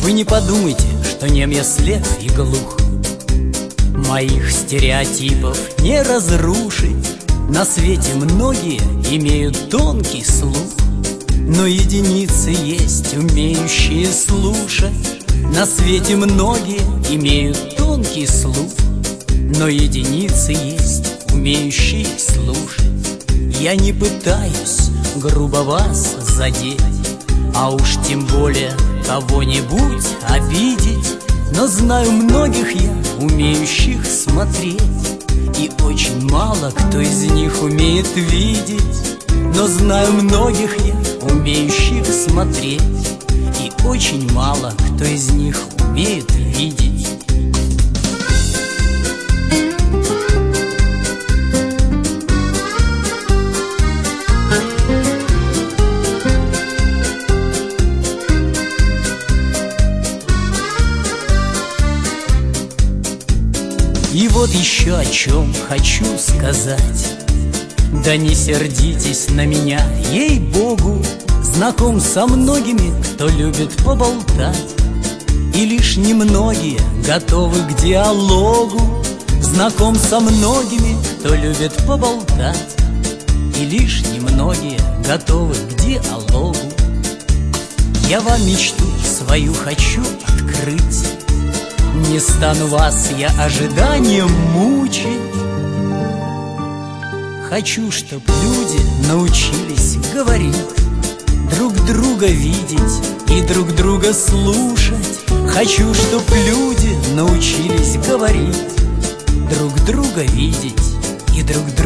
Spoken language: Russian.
Вы не подумайте, что нем я слеп и глух. Моих стереотипов не разрушить. На свете многие имеют тонкий слух, но единицы есть, умеющие слушать. На свете многие имеют тонкий слух, но единицы есть, умеющие слушать. Я не пытаюсь грубо вас задеть, а уж тем более кого-нибудь обидеть. Но знаю многих я, умеющих смотреть, и очень мало кто из них умеет видеть. Но знаю многих я, умеющих смотреть, и очень мало кто из них умеет видеть. И вот еще о чем хочу сказать. Да не сердитесь на меня, ей-богу. Знаком со многими, кто любит поболтать, и лишь немногие готовы к диалогу. Знаком со многими, кто любит поболтать, и лишь немногие готовы к диалогу. Я вам мечту свою хочу открыть. Не стану вас я ожиданием мучить. Хочу, чтоб люди научились говорить, друг друга видеть и друг друга слушать. Хочу, чтоб люди научились говорить, друг друга видеть и друг друга